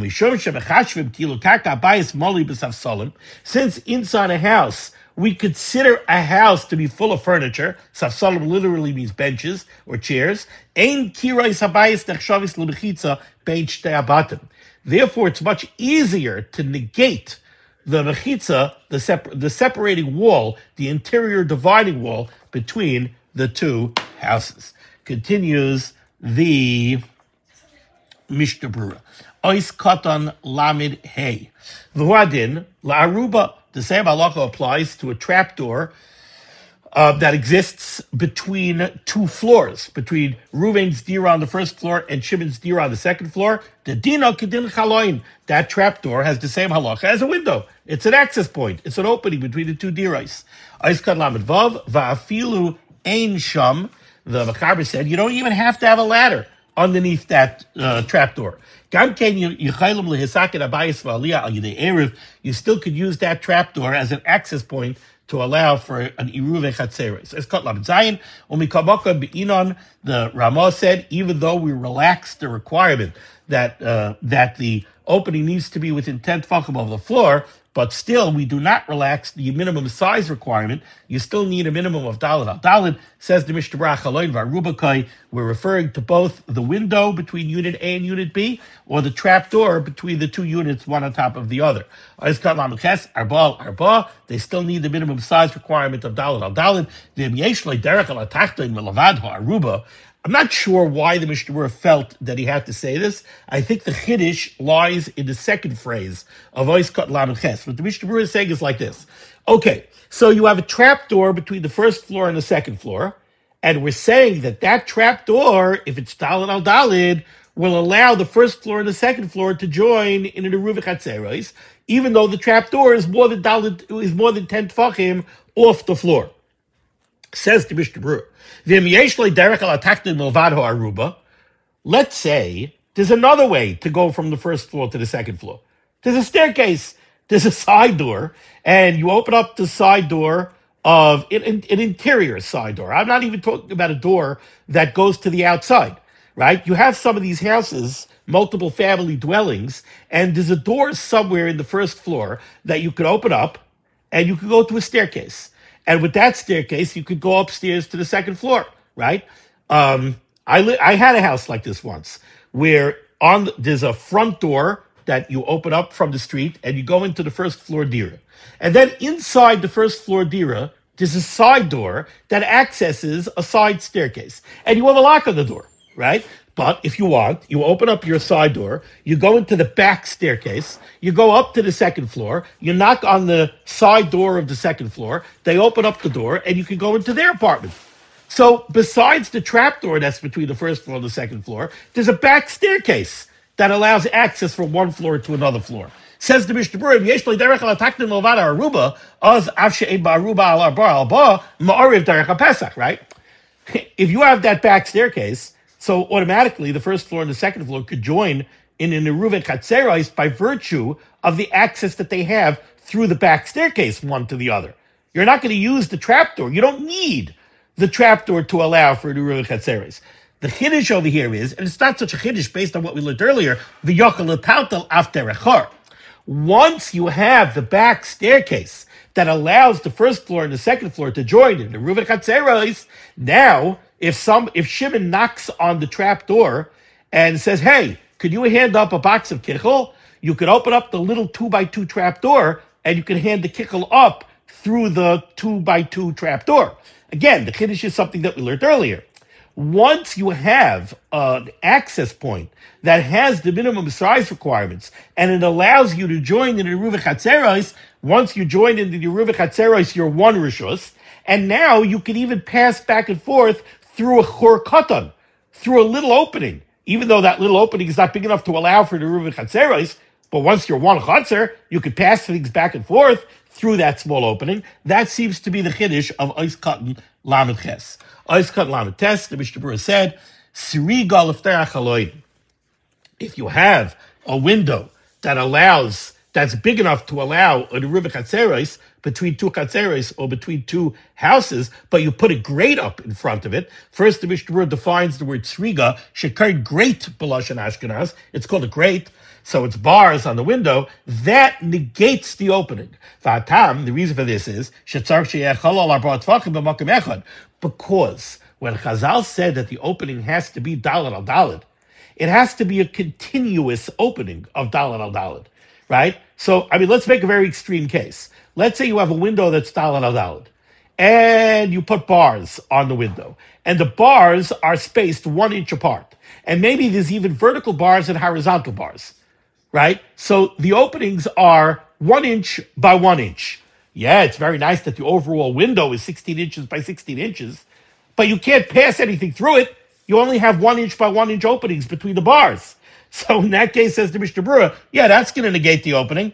Since inside a house, we consider a house to be full of furniture. Safsalim literally means benches or chairs. Ein kirais habayis nechshavis lebechitza bein shtei abatim. Therefore, it's much easier to negate the mechitza, the, separ- the separating wall, the interior dividing wall between the two houses. Continues the Mishnah Berurah. Ois katan lamid hey. V'huadin la'aruba. The same halacha applies to a trapdoor uh, that exists between two floors, between Reuven's dira on the first floor and Shimon's dira on the second floor. The dino kedin chaloin. That trapdoor has the same halacha as a window. It's an access point. It's an opening between the two dirais. Aiskad lamed vav va'afilu ein sham. The Mechaber said you don't even have to have a ladder underneath that uh, trapdoor. You still could use that trapdoor as an access point to allow for an iruv chatzeres. The Ramah said, even though we relaxed the requirement that uh, that the opening needs to be within ten tefachim of the floor, but still we do not relax the minimum size requirement. You still need a minimum of daled al daled. Says the Mishnah Berurah Chaloin v'arubakai. We're referring to both the window between unit A and unit B, or the trap door between the two units, one on top of the other. They still need the minimum size requirement of daled al daled. I'm not sure why the Mishnah Berurah felt that he had to say this. I think the Chiddush lies in the second phrase of Ois Kat Lamed Ches. What the Mishnah Berurah is saying is like this. Okay, so you have a trap door between the first floor and the second floor, and we're saying that that trap door, if it's Daled al Daled, will allow the first floor and the second floor to join in an Eruv Chatzeros, even though the trap door is more than Daled, is more than ten tefachim off the floor. Says the Mishnah Berurah. Let's say there's another way to go from the first floor to the second floor. There's a staircase, there's a side door, and you open up the side door of an, an, an interior side door. I'm not even talking about a door that goes to the outside, right? You have some of these houses, multiple family dwellings, and there's a door somewhere in the first floor that you could open up and you could go to a staircase. And with that staircase, you could go upstairs to the second floor, right? Um, I li- I had a house like this once, where on there's a front door that you open up from the street, and you go into the first floor dira, and then inside the first floor dira, there's a side door that accesses a side staircase, and you have a lock on the door, right? But if you want, you open up your side door, you go into the back staircase, you go up to the second floor, you knock on the side door of the second floor, they open up the door, and you can go into their apartment. So besides the trapdoor that's between the first floor and the second floor, there's a back staircase that allows access from one floor to another floor. Says the Mishnah Berurah, "Yesh li derech al hataknin milvad ha'aruba, az av she'ein ba'aruba al arba al ba, ma'ariv derech ha'pesach," right? If you have that back staircase, so automatically the first floor and the second floor could join in an Eruvet Chatzeros by virtue of the access that they have through the back staircase, one to the other. You're not going to use the trapdoor. You don't need the trapdoor to allow for the Eruvet Chatzeros. The chiddush over here is, and it's not such a chiddush based on what we learned earlier, v'yochel letaltel after echor. Once you have the back staircase that allows the first floor and the second floor to join in the Reuven Chatzeros, now if some if Shimon knocks on the trap door and says, "Hey, could you hand up a box of kichel?" You could open up the little two by two trap door and you can hand the kichel up through the two by two trap door. Again, the chiddush is something that we learned earlier. Once you have an access point that has the minimum size requirements and it allows you to join in the Eruvet Chatzeros, once you join in the Eruvet Chatzeros, you're one Rishus, and now you can even pass back and forth through a Chor Katan, through a little opening, even though that little opening is not big enough to allow for the Eruvet Chatzeros, but once you're one Chatzer, you can pass things back and forth through that small opening. That seems to be the Chiddush of Ois Katan Lamed Ches. Ois Katan Lamed Tes, the Mishnah Berurah said, Siriga Lefterach Aloim. If you have a window that allows, that's big enough to allow a Eruvet Chatzeros between two Chatzeros or between two houses, but you put a grate up in front of it. First, the Mishnah Berurah defines the word Sriga, Shekar grate B'lashon Ashkenaz. It's called a grate. So it's bars on the window, that negates the opening. V'atam, the reason for this is, because when Chazal said that the opening has to be Dalet al Dalet, it has to be a continuous opening of Dalet al Dalet, right? So, I mean, let's make a very extreme case. Let's say you have a window that's Dalet al Dalet, and you put bars on the window, and the bars are spaced one inch apart, and maybe there's even vertical bars and horizontal bars. Right? So the openings are one inch by one inch. Yeah, it's very nice that the overall window is sixteen inches by sixteen inches, but you can't pass anything through it. You only have one inch by one inch openings between the bars. So in that case, says the Mishnah Berurah, yeah, that's going to negate the opening.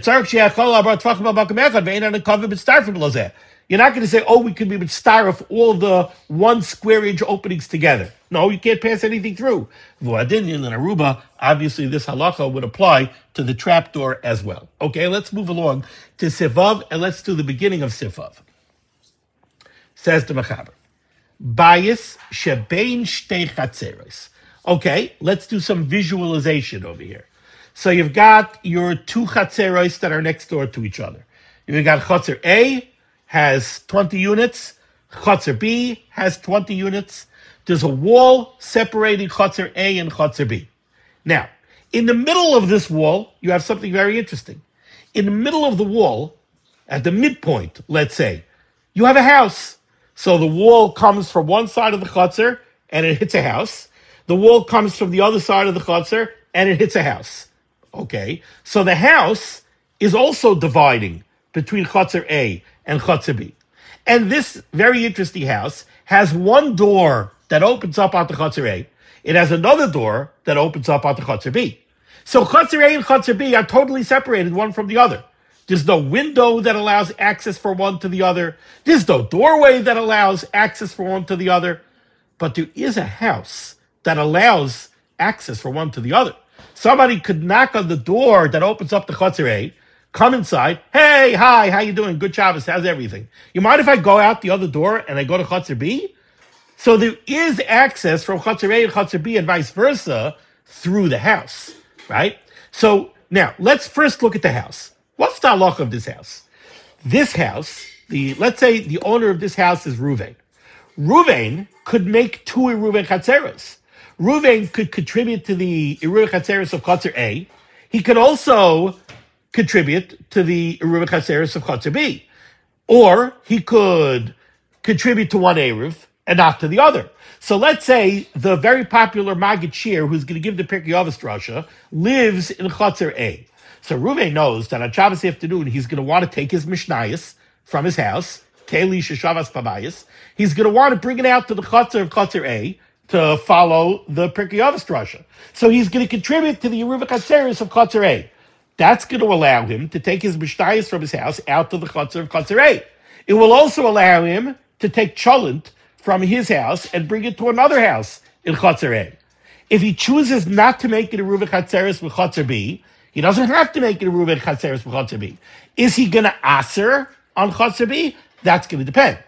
You're not going to say, oh, we can be mitzaref all the one square inch openings together. No, you can't pass anything through. V'adinyan and Aruba, obviously this halacha would apply to the trapdoor as well. Okay, let's move along to Sivav, and let's do the beginning of Sivav. Says the Mechaber. Bayis shebein shtei chatzeros. Okay, let's do some visualization over here. So you've got your two chatzeros that are next door to each other. You've got chatzer A, has twenty units. Chatzer B has twenty units. There's a wall separating Chatzer A and Chatzer B. Now, in the middle of this wall, you have something very interesting. In the middle of the wall, at the midpoint, let's say, you have a house. So the wall comes from one side of the Chatzer and it hits a house. The wall comes from the other side of the Chatzer and it hits a house. Okay, so the house is also dividing between Chatzer A and Chatzer B. And this very interesting house has one door that opens up onto Chatzer A. It has another door that opens up onto Chatzer B. So Chatzer A and Chatzer B are totally separated one from the other. There's no window that allows access from one to the other. There's no doorway that allows access from one to the other. But there is a house that allows access from one to the other. Somebody could knock on the door that opens up the Chotzer A, come inside. Hey, hi, how you doing? Good Shabbos. How's everything? You mind if I go out the other door and I go to Chotzer B? So there is access from Chotzer A to Chotzer B and vice versa through the house, right? So now let's first look at the house. What's the halacha of this house? This house, the let's say the owner of this house is Ruvain. Ruvain could make two Eruven Chatzeros. Ruvain could contribute to the Eruven Chatzeros of Chotzer A. He could also contribute to the Eruven Chatzeros of Chotzer B. Or he could contribute to one Eruv and not to the other. So let's say the very popular Maggid Shir, who's going to give the Pirkei Avos drasha, lives in Chotzer A. So Ruvain knows that on Shabbos afternoon he's going to want to take his Mishnayos from his house, Keli Sheshavas Pabayas. He's going to want to bring it out to the Chotzer of Chotzer A to follow the Pirkei Avos drasha. So he's going to contribute to the Eruv Chatzeros of Chotzer A. That's going to allow him to take his Mishnayos from his house out to the Chotzer of Chotzer A. It will also allow him to take Cholent from his house and bring it to another house in Chotzer A. If he chooses not to make it a Eruv Chatzeros with Chotzer B, he doesn't have to make it a Eruv Chatzeros with Chotzer B. Is he going to aser on Chotzer B? That's going to depend.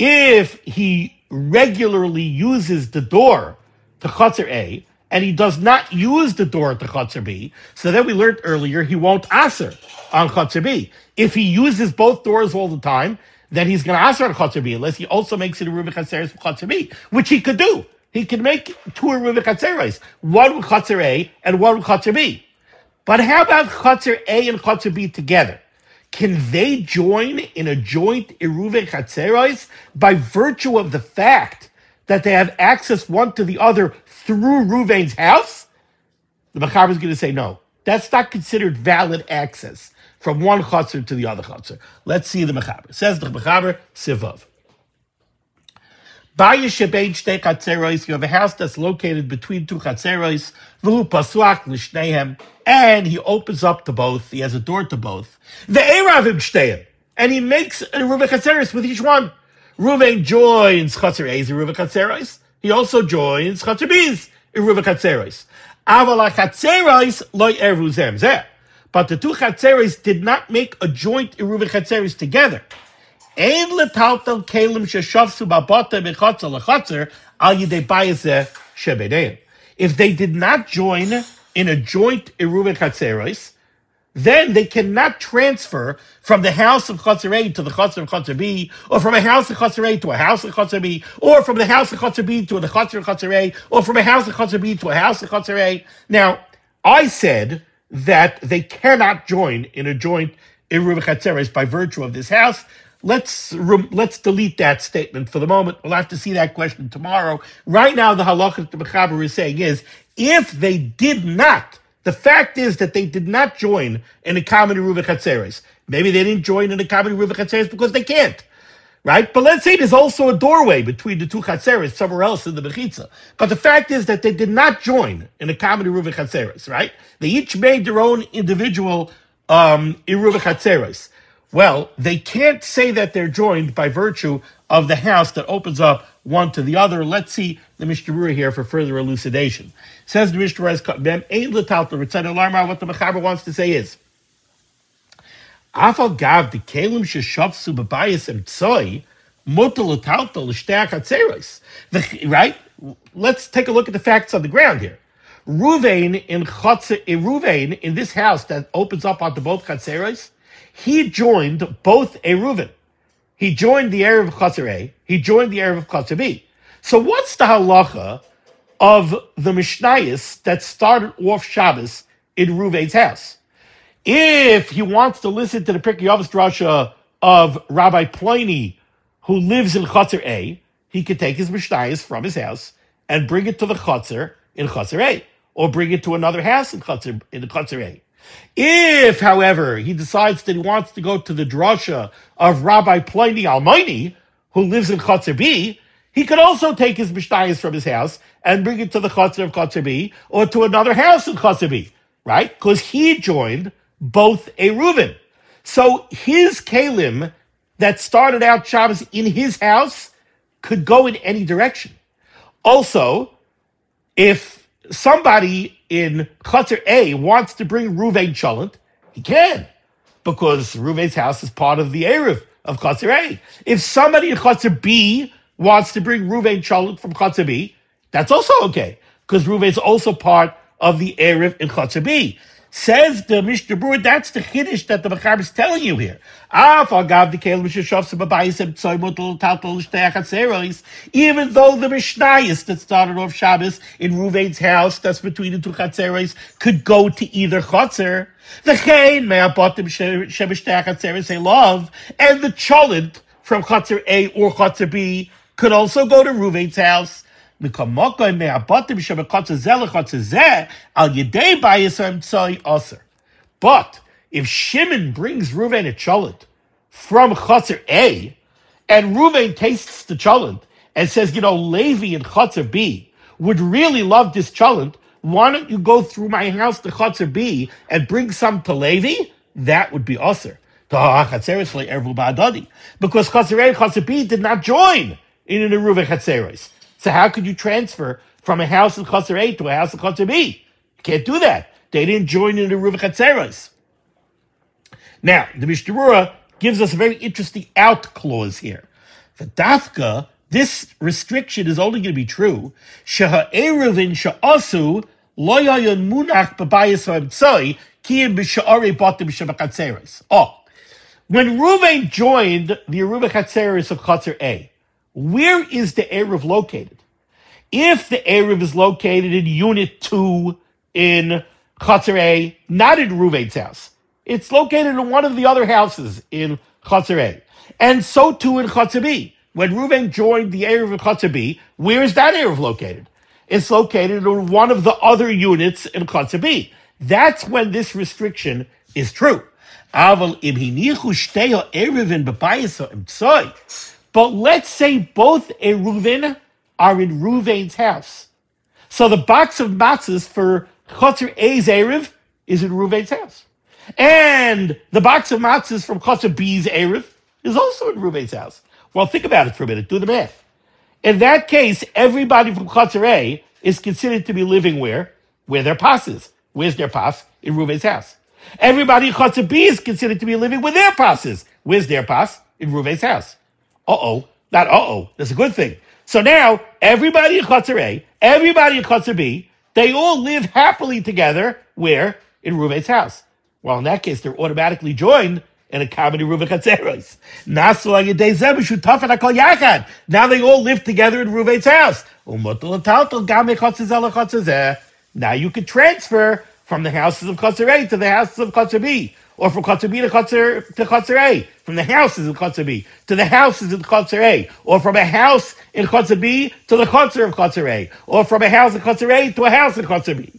If he regularly uses the door to Chotzer A, and he does not use the door to Chotzer B, so then we learned earlier he won't aser on Chotzer B. If he uses both doors all the time, then he's going to aser on Chotzer B, unless he also makes it a Eruv Chatzeros with Chotzer B, which he could do. He can make two Eruv Chatzeros, one with Chotzer A and one with Chotzer B. But how about Chotzer A and Chotzer B together? Can they join in a joint Eruv Chatzeros by virtue of the fact that they have access one to the other through Ruvain's house? The Mechaber is going to say no. That's not considered valid access from one Chotzer to the other Chotzer. Let's see the Mechaber. Says the Mechaber, Sivav. You have a house that's located between two Chatzeros, v'hu pasuach l'shneihem, and he opens up to both. He has a door to both. Ve'eravim shteihem, and he makes a Eruv Chatzeros with each one. Ruvain joins Chotzer A's Eruv Chatzeros. He also joins Chotzer B's Eruv Chatzeros. Aval Chatzeros lo eruv zem zeh. But the two Chatzeros did not make a joint Eruv Chatzeros together. Ein letaltal kelim sheshavsu babata mechotzer lechotzer al yidei bayazeh shebeneim. If they did not join in a joint Eruv Chatzeros, then they cannot transfer from the house of Chotzer A to the Chotzer of Chotzer B, or from a house of Chotzer A to a house of Chotzer B, or from the house of Chotzer B to the Chotzer of Chotzer A, or from a house of Chotzer B to a house of Chotzer A. Now, I said that they cannot join in a joint Eruv Chatzeros by virtue of this house. Let's let's delete that statement for the moment. We'll have to see that question tomorrow. Right now, the halacha that the Mechaber is saying is, if they did not, the fact is that they did not join in a common Eruv Chatzeros. Maybe they didn't join in a common Eruv Chatzeros because they can't, right? But let's say there's also a doorway between the two Chatzeros somewhere else in the Mechitza. But the fact is that they did not join in a common Eruv Chatzeros, right? They each made their own individual um, Eruv Chatzeros. Well, they can't say that they're joined by virtue of the house that opens up one to the other. Let's see the Mishnah Berurah here for further elucidation. Says the Mishnah Berurah, Ein l'taltal Ritzan Alarma. What the Mechaber wants to say is, Afal gav the kelim sheshavsu b'bayis emtzoi mutal l'taltal l'shtei chatzeros. Right? Let's take a look at the facts on the ground here. Ruvain in Chotzer, Ruvain in this house that opens up onto both chatzeros, he joined both Eruven. He joined the Erev of Chotzer A. He joined the Erev of Chotzer B. So what's the halacha of the Mishnayos that started off Shabbos in Ruvain's house? If he wants to listen to the Pirkei Avos drasha of Rabbi Pliny, who lives in Chotzer A, he could take his Mishnayos from his house and bring it to the Chotzer in Chotzer A, or bring it to another house in Chotzer, in the Chotzer A. If, however, he decides that he wants to go to the drasha of Rabbi Pliny Almaini, who lives in Chotzer B, he could also take his Mishnayos from his house and bring it to the Chotzer of Chotzer B, or to another house in Chotzer B, right? Because he joined both Eruven. So his Kalim that started out Shabbos in his house could go in any direction. Also, if somebody in Chatzar A wants to bring Ruvain Cholent, he can, because Ruvain's house is part of the Erev of Chatzar A. If somebody in Chatzar B wants to bring Ruvain Cholent from Chatzar B, that's also okay, because Ruvain's also part of the Erev in Chatzar B. Says the Mishnah Berurah, that's the Chiddush that the Mechaber is telling you here. Even though the Mishnayos that started off Shabbos in Ruvain's house, that's between the two Chatzeros, could go to either Chatzer, the Chain, they love, and the Cholent from Chatzer A or Chatzer B could also go to Ruvain's house. But if Shimon brings Ruvain a cholent from Chatzar A, and Ruvain tastes the cholent and says, you know, Levi and Chatzar B would really love this cholent, why don't you go through my house to Chatzar B and bring some to Levi? That would be Aser. Because Chatzar A and Chatzar B did not join in an Eruv Chatzeros. So how could you transfer from a house in Chatzar A to a house in Chatzar B? You can't do that. They didn't join in the Eruv Chatzeros. Now, the Mishnah Berurah gives us a very interesting out clause here. For Dafka, this restriction is only going to be true. Sheha'erevin she'asu lo yayon munach b'bayis ha'emtzoi kiyim b'sha'arei batim shebachatzeres. Oh, when Ruvain joined the Eruv Chatzeres of Chatzar A, where is the Erev located? If the Erev is located in Unit two in Chatzar A, not in Ruvain's house, it's located in one of the other houses in Chatzar A. And so too in Chatzar B. When Ruvain joined the Erev of Chatzar B, where is that Erev located? It's located in one of the other units in Chatzar B. That's when this restriction is true. But let's say both Eruvin are in Ruvain's house. So the box of matzahs for Chatzar A's Erev is in Ruvain's house. And the box of matzahs from Chatzar B's Erev is also in Ruvain's house. Well, think about it for a minute. Do the math. In that case, everybody from Chatzar A is considered to be living where? Where their pas is. Where's their pas? In Ruvain's house. Everybody in Chatzar B is considered to be living where their pas is. Where's their pas? In Ruvain's house. Uh-oh. Not uh-oh. That's a good thing. So now, everybody in Chatzar A, everybody in Chatzar B, they all live happily together. Where? In Ruvain's house. Well, in that case, they're automatically joined in a common Eruv Chatzeros. Now they all live together in Ruvain's house. Now you can transfer from the houses of Chatzar A to the houses of Chatzar B, or from Chatzar B to Chatzar, to Chatzar A, from the houses of Chatzar B to the houses of Chatzar A, or from a house in Chatzar B to the Chatzar of Chatzar A, or from a house in Chatzar A to a house in Chatzar B.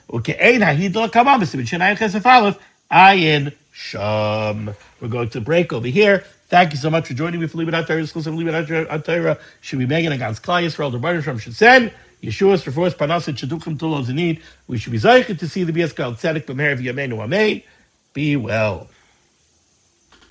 Ayin Sham. We're going to break over here. Thank you so much for joining me for Libet HaTorah, exclusive Libet HaTorah. Should be Megan against Klai Yisrael, the Baruch Shem should send Yeshua's for force Parnasset Shaduchim Tulos in need. We should be Zayich to see the B S Kal Tzedek B'Meher V'Yameinu Amen. Be well.